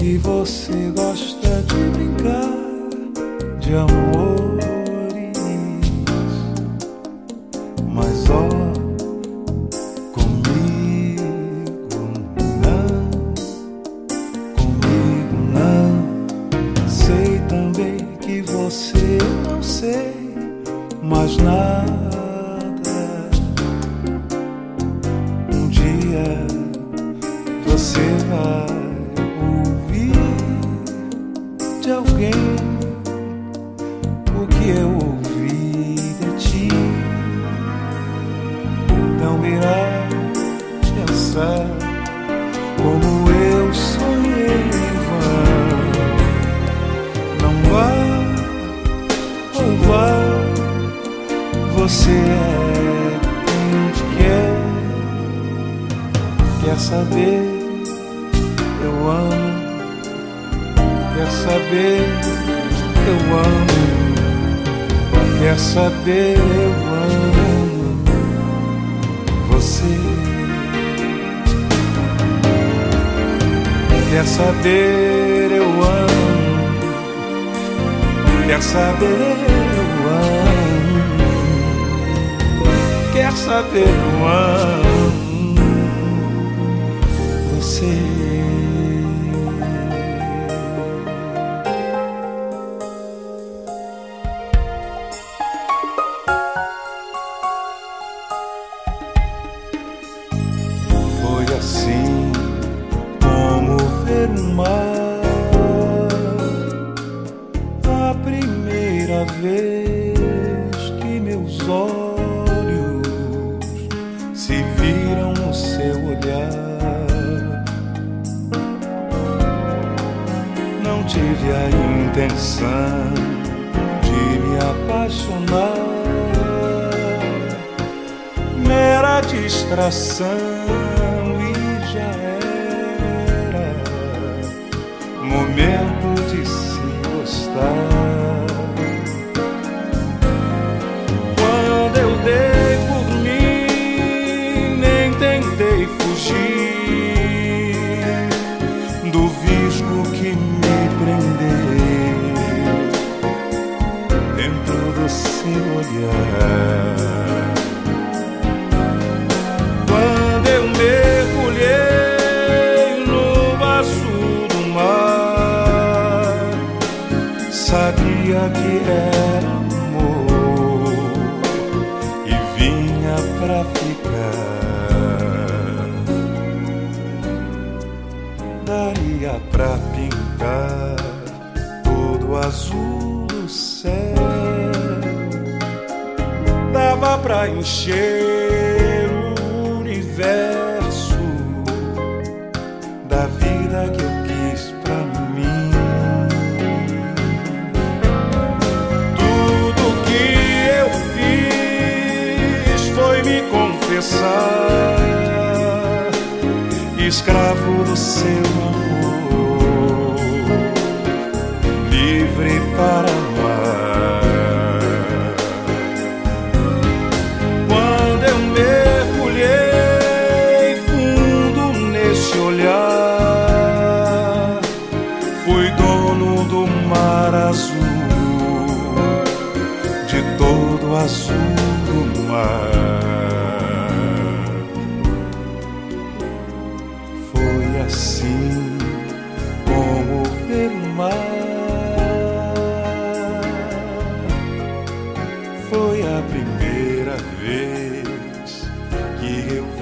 que você gosta de brincar de amores, mas ó, comigo não. Sei também que você não sei mais nada. Um dia você vai ouvir de alguém o que eu ouvi de ti. Não irá pensar como eu sonhei em vão. Não vá ou vá, você é quem quer. Quer saber? Eu amo. Quer saber? Eu amo. Quer saber? Eu amo você. Quer saber? Eu amo. Quer saber? Eu amo. Quer saber? Eu amo você. Foi assim como ver o mar a primeira vez que meus olhos se viram no seu olhar. Não tive a intenção de me apaixonar, mera distração e já era momento de se gostar. Quando eu dei por mim, nem tentei fugir do visgo que me prendeu dentro do seu olhar. Quando eu mergulhei no vaso do mar, sabia que era amor e vinha pra ficar. Daria pra pintar todo azul do céu, dava pra encher o universo da vida que eu quis pra mim. Tudo que eu fiz foi me confessar, escravo do seu amor, livre para amar. Quando eu mergulhei fundo nesse olhar, fui dono do mar azul, de todo o azul do mar. Foi assim como ver o mar. Foi a primeira vez que eu